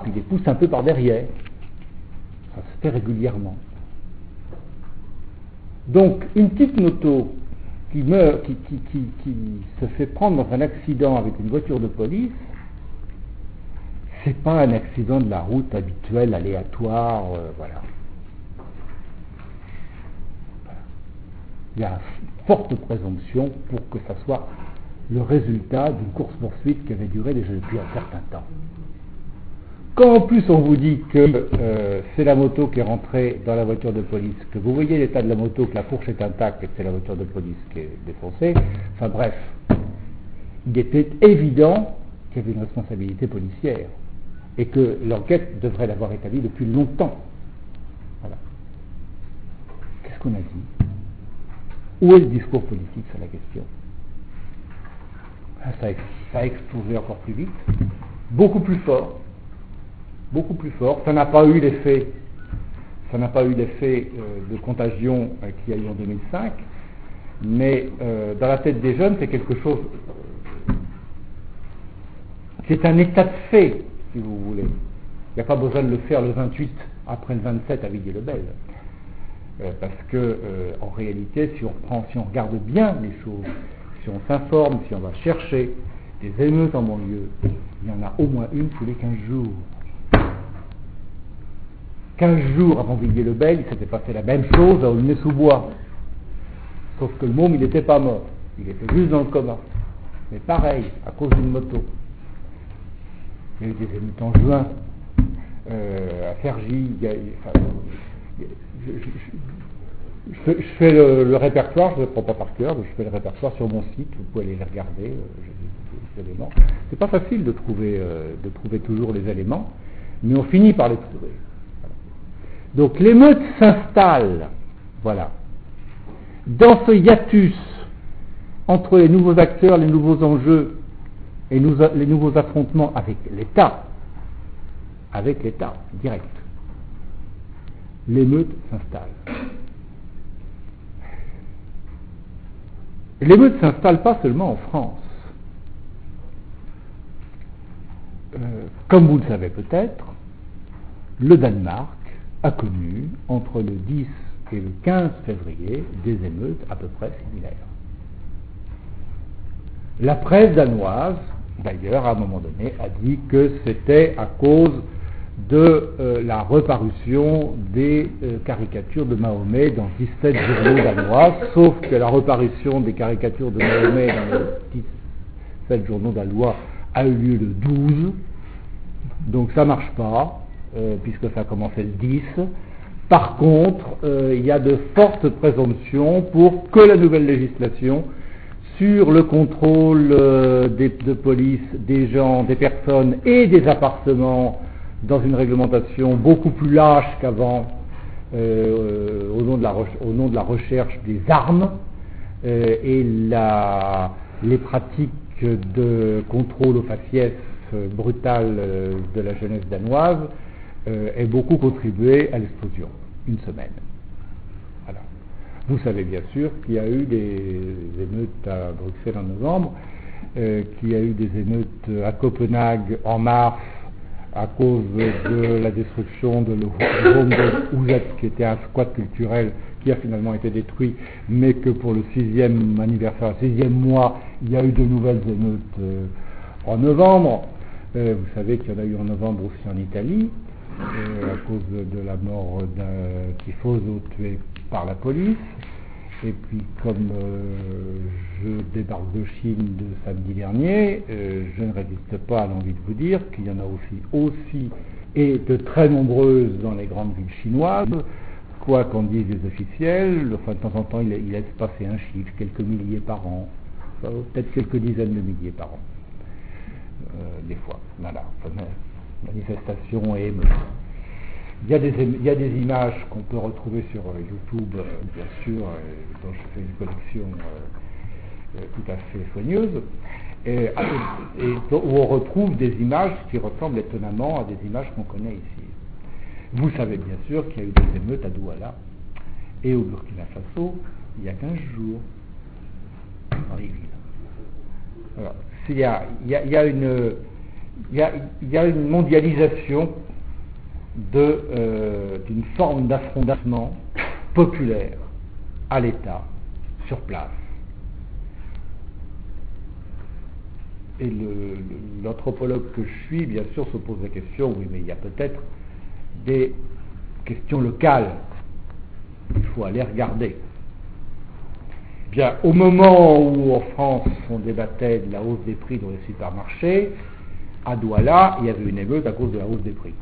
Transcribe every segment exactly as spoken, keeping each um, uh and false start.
puis les pousse un peu par derrière. Ça se fait régulièrement. Donc, une petite moto qui meurt, qui, qui, qui, qui se fait prendre dans un accident avec une voiture de police, c'est pas un accident de la route habituel, aléatoire, euh, voilà. voilà. Il y a une forte présomption pour que ça soit le résultat d'une course-poursuite qui avait duré déjà depuis un certain temps. Quand en plus on vous dit que euh, c'est la moto qui est rentrée dans la voiture de police, que vous voyez l'état de la moto, que la fourche est intacte et que c'est la voiture de police qui est défoncée, enfin bref, il était évident qu'il y avait une responsabilité policière et que l'enquête devrait l'avoir établie depuis longtemps. Voilà. Qu'est-ce qu'on a dit? Où est le discours politique sur la question? Ça a, ça a explosé encore plus vite, beaucoup plus fort. beaucoup plus fort. Ça n'a pas eu l'effet, ça n'a pas eu l'effet euh, de contagion euh, qu'il y a eu en deux mille cinq, mais euh, dans la tête des jeunes, c'est quelque chose qui est un état de fait, si vous voulez. Il n'y a pas besoin de le faire le vingt-huit après le vingt-sept à Villiers-le-Bel, euh, parce que euh, en réalité, si on reprend, si on regarde bien les choses, si on s'informe, si on va chercher des émeutes en banlieue, il y en a au moins une tous les quinze jours. quinze jours avant Villiers-le-Bel, il s'était passé la même chose à Aulnay-sous-Bois. Sauf que le môme, il n'était pas mort. Il était juste dans le coma. Mais pareil, à cause d'une moto. Il y a eu des émeutes en juin, euh, à Cergy. Il y a, enfin, je, je, je, je, je fais le, le répertoire, je ne le prends pas par cœur, mais je fais le répertoire sur mon site, vous pouvez aller les regarder, euh, les éléments. C'est pas facile de trouver, euh, de trouver toujours les éléments, mais on finit par les trouver. Donc l'émeute s'installe, voilà, dans ce hiatus entre les nouveaux acteurs, les nouveaux enjeux et nous, les nouveaux affrontements avec l'État, avec l'État direct. L'émeute s'installe. L'émeute ne s'installe pas seulement en France. Euh, comme vous le savez peut-être, le Danemark a connu, entre le dix et le quinze février, des émeutes à peu près similaires. La presse danoise, d'ailleurs, à un moment donné, a dit que c'était à cause de euh, la reparution des euh, caricatures de Mahomet dans dix-sept journaux danois, sauf que la reparution des caricatures de Mahomet dans les dix-sept journaux danois a eu lieu le douze, donc ça marche pas, euh, puisque ça a commencé le dix. Par contre, euh, il y a de fortes présomptions pour que la nouvelle législation sur le contrôle euh, des, de police des gens, des personnes et des appartements dans une réglementation beaucoup plus lâche qu'avant, euh, au, nom de la re- au nom de la recherche des armes euh, et la, les pratiques de contrôle au faciès euh, brutal euh, de la jeunesse danoise, euh, ait beaucoup contribué à l'explosion. Une semaine. Voilà. Vous savez bien sûr qu'il y a eu des émeutes à Bruxelles en novembre, euh, qu'il y a eu des émeutes à Copenhague en mars à cause de la destruction de l'Homeboek qui était un squat culturel qui a finalement été détruit, mais que pour le sixième anniversaire, sixième mois, il y a eu de nouvelles émeutes euh, en novembre. Euh, vous savez qu'il y en a eu en novembre aussi en Italie, euh, à cause de, de la mort d'un tifoso tué par la police. Et puis, comme euh, je débarque de Chine de samedi dernier, euh, je ne résiste pas à l'envie de vous dire qu'il y en a aussi, aussi et de très nombreuses dans les grandes villes chinoises, quoi qu'en disent les officiels. Enfin, de temps en temps, il, il laisse passer un chiffre, quelques milliers par an, enfin, peut-être quelques dizaines de milliers par an, euh, des fois. Voilà, enfin, manifestation et émeute. Il y, a des, il y a des images qu'on peut retrouver sur euh, YouTube, euh, bien sûr, euh, dont je fais une collection euh, euh, tout à fait soigneuse, et, et où on retrouve des images qui ressemblent étonnamment à des images qu'on connaît ici. Vous savez bien sûr qu'il y a eu des émeutes à Douala et au Burkina Faso il y a quinze jours, dans les villes. Alors, il y a, il y a, il y a une... il y a, il y a une mondialisation de, euh, d'une forme d'affrontement populaire à l'État, sur place. Et le, le, l'anthropologue que je suis, bien sûr, se pose la question, oui, mais il y a peut-être des questions locales. Il faut aller regarder. Bien, au moment où en France on débattait de la hausse des prix dans les supermarchés, à Douala, il y avait une émeute à cause de la hausse des prix.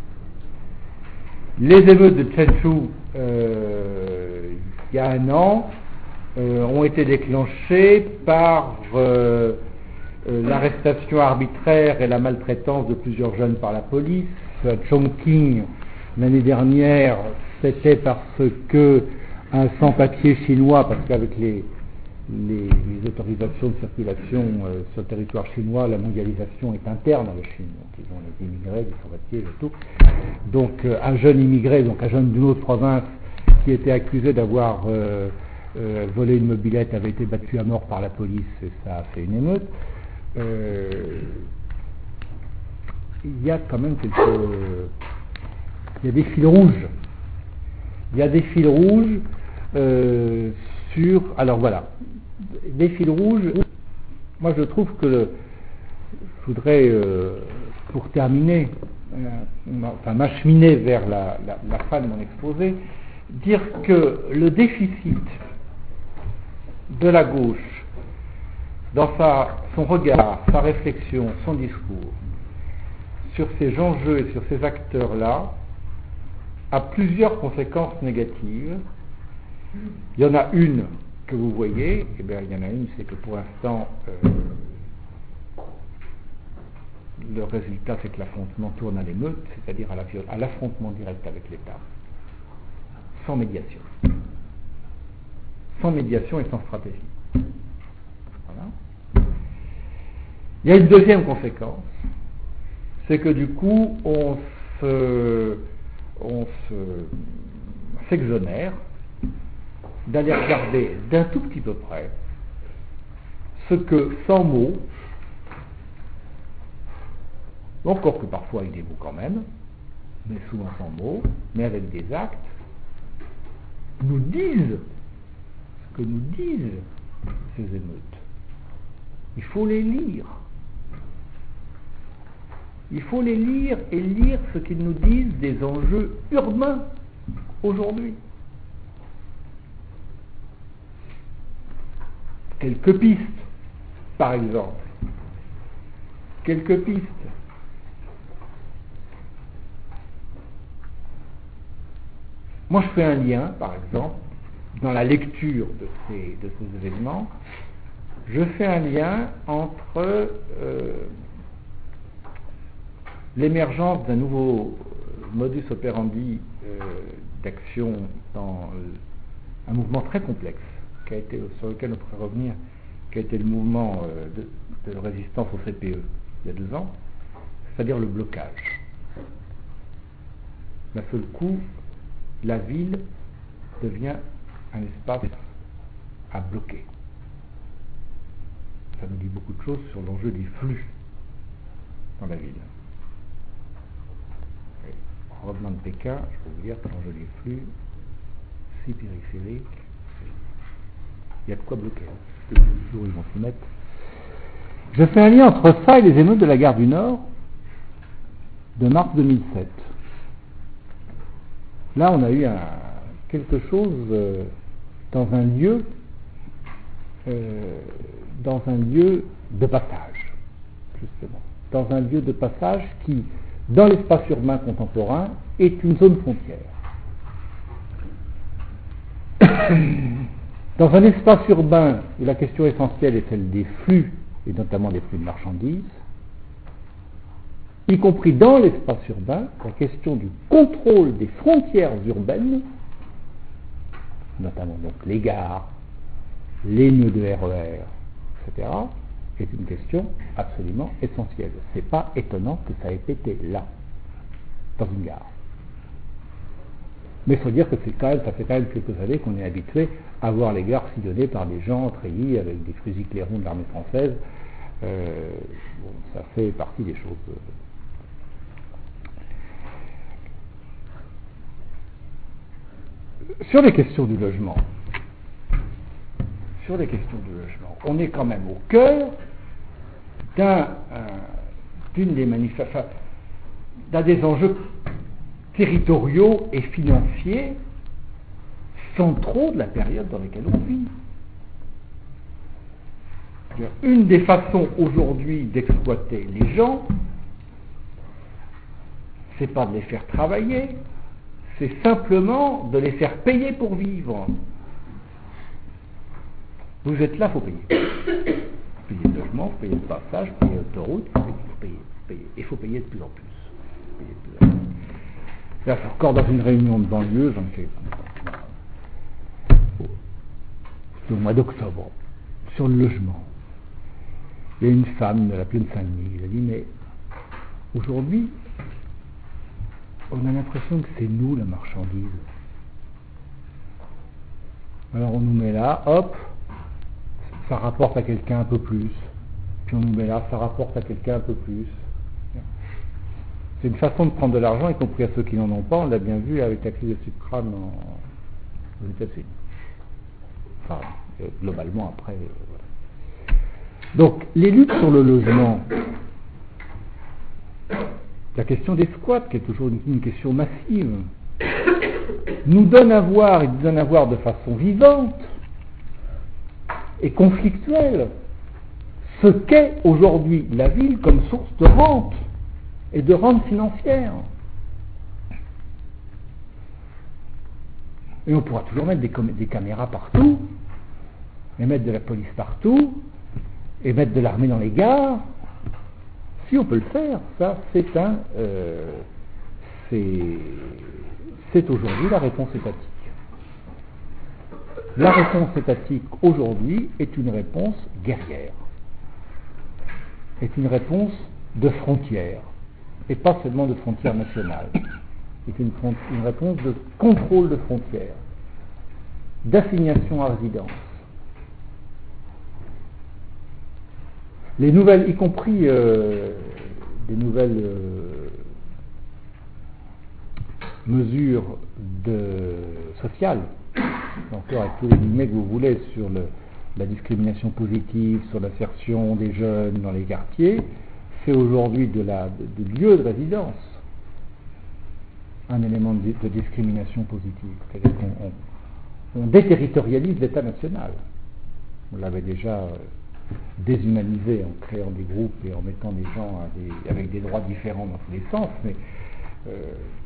Les émeutes de Tchenchou, euh, il y a un an, euh, ont été déclenchées par euh, euh, l'arrestation arbitraire et la maltraitance de plusieurs jeunes par la police. À Chongqing, l'année dernière, c'était parce que un sans-papier chinois, parce qu'avec les, les, les autorisations de circulation euh, sur le territoire chinois, la mondialisation est interne à la Chine. Donc ils ont les immigrés, les sans-papiers et tout. Donc euh, un jeune immigré, donc un jeune d'une autre province, qui était accusé d'avoir euh, euh, volé une mobilette, avait été battu à mort par la police et ça a fait une émeute. Euh, il y a quand même quelques... Il y a des fils rouges. Il y a des fils rouges euh, sur... Alors voilà, des fils rouges, moi je trouve que... Le, je voudrais, euh, pour terminer, euh, enfin m'acheminer vers la, la, la fin de mon exposé, dire que le déficit de la gauche, dans sa, son regard, sa réflexion, son discours, sur ces enjeux et sur ces acteurs-là, a plusieurs conséquences négatives. Il y en a une que vous voyez, et bien il y en a une, c'est que pour l'instant, euh, le résultat, c'est que l'affrontement tourne à l'émeute, c'est-à-dire à, la, à l'affrontement direct avec l'État, sans médiation. Sans médiation et sans stratégie. Voilà. Il y a une deuxième conséquence, c'est que du coup, on se, on se, s'exonère d'aller regarder d'un tout petit peu près ce que, sans mots, encore que parfois avec des mots quand même, mais souvent sans mots, mais avec des actes, nous disent ce que nous disent ces émeutes. Il faut les lire. Il faut les lire et lire ce qu'ils nous disent des enjeux urbains aujourd'hui. Quelques pistes, par exemple. Quelques pistes. Moi, je fais un lien, par exemple, dans la lecture de ces, de ces événements, je fais un lien entre euh, l'émergence d'un nouveau modus operandi euh, d'action dans un mouvement très complexe, qui a été, sur lequel on pourrait revenir, qui a été le mouvement euh, de, de résistance au C P E il y a deux ans, c'est-à-dire le blocage. D'un seul coup, la ville devient un espace à bloquer. Ça nous dit beaucoup de choses sur l'enjeu des flux dans la ville. Et en revenant de Pékin, je peux vous dire que l'enjeu des flux, si périphérique, il y a de quoi bloquer. Le jour où ils vont s'y mettre. Je fais un lien entre ça et les émeutes de la gare du Nord de mars deux mille sept. Là, on a eu un, quelque chose euh, dans un lieu, euh, dans un lieu de passage, justement, dans un lieu de passage qui, dans l'espace urbain contemporain, est une zone frontière. Dans un espace urbain où la question essentielle est celle des flux, et notamment des flux de marchandises, y compris dans l'espace urbain, la question du contrôle des frontières urbaines, notamment donc les gares, les nœuds de R E R, et cetera, est une question absolument essentielle. C'est pas étonnant que ça ait été là, dans une gare. Mais il faut dire que c'est quand même, ça fait quand même quelques années qu'on est habitué à voir les gares sillonnées par des gens treillis avec des fusils clairons de l'armée française, Euh, bon, ça fait partie des choses. Sur les questions du logement, sur les questions du logement, on est quand même au cœur d'un, euh, d'une des manifestations, d'un des enjeux territoriaux et financiers centraux de la période dans laquelle on vit. Une des façons aujourd'hui d'exploiter les gens, c'est pas de les faire travailler, c'est simplement de les faire payer pour vivre. Vous êtes là, il faut payer. Vous payez le logement, vous payez le passage, vous payez l'autoroute, il faut payer, payer. Et il faut payer de plus en plus. Payer de plus en plus. Là, encore dans une réunion de banlieue, j'en fais au mois d'octobre, sur le logement. Il y a une femme de la plaine Saint-Denis, elle a dit, mais aujourd'hui, on a l'impression que c'est nous la marchandise. Alors on nous met là, hop, ça rapporte à quelqu'un un peu plus. Puis on nous met là, ça rapporte à quelqu'un un peu plus. C'est une façon de prendre de l'argent, y compris à ceux qui n'en ont pas. On l'a bien vu avec la crise de subprime aux États-Unis. Enfin, euh, globalement après. Euh, voilà. Donc, les luttes sur le logement, la question des squats, qui est toujours une, une question massive, nous donne à voir, et nous donne à voir de façon vivante et conflictuelle ce qu'est aujourd'hui la ville comme source de rente et de rente financière. Et on pourra toujours mettre des, com- des caméras partout, et mettre de la police partout, et mettre de l'armée dans les gares. Si on peut le faire, ça c'est un, euh, c'est, c'est aujourd'hui la réponse étatique. La réponse étatique aujourd'hui est une réponse guerrière, est une réponse de frontières, et pas seulement de frontières nationales. C'est une, une réponse de contrôle de frontières, d'assignation à résidence. Les nouvelles, y compris euh, des nouvelles euh, mesures de, sociales, encore avec tous les guillemets que vous voulez, sur le, la discrimination positive, sur l'insertion des jeunes dans les quartiers, c'est aujourd'hui de la, de, de lieu de résidence un élément de, de discrimination positive. C'est-à-dire qu'on on, on déterritorialise l'État national. On l'avait déjà euh, déshumanisé en créant des groupes et en mettant des gens à des, avec des droits différents dans tous les sens, mais euh,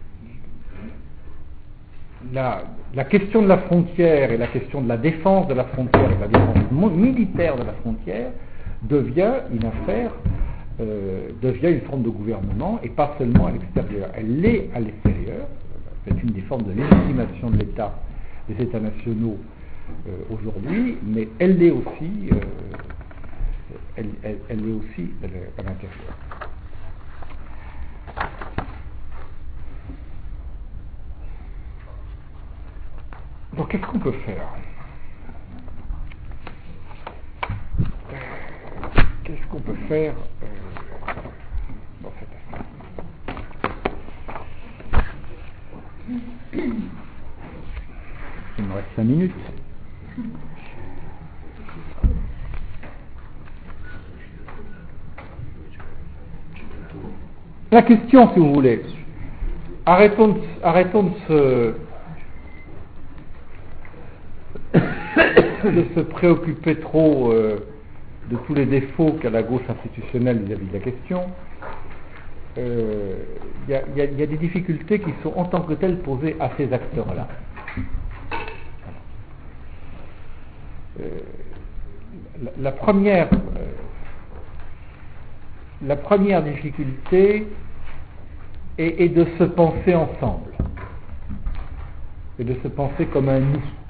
la, la question de la frontière et la question de la défense de la frontière et de la défense militaire de la frontière devient une affaire, euh, devient une forme de gouvernement et pas seulement à l'extérieur. Elle l'est à l'extérieur, c'est une des formes de légitimation de l'État, des États nationaux euh, aujourd'hui, mais elle l'est aussi, euh, elle, elle, elle l'est aussi à l'intérieur. Donc qu'est-ce qu'on peut faire ? Qu'est-ce qu'on peut faire euh, dans cette affaire ? Il me reste cinq minutes. La question, si vous voulez, arrêtons de, arrêtons de se de se préoccuper trop euh, de tous les défauts qu'a la gauche institutionnelle vis-à-vis de la question. Il euh, y, y, y a des difficultés qui sont en tant que telles posées à ces acteurs-là. Euh, la, la première euh, la première difficulté est, est de se penser ensemble et de se penser comme un nous.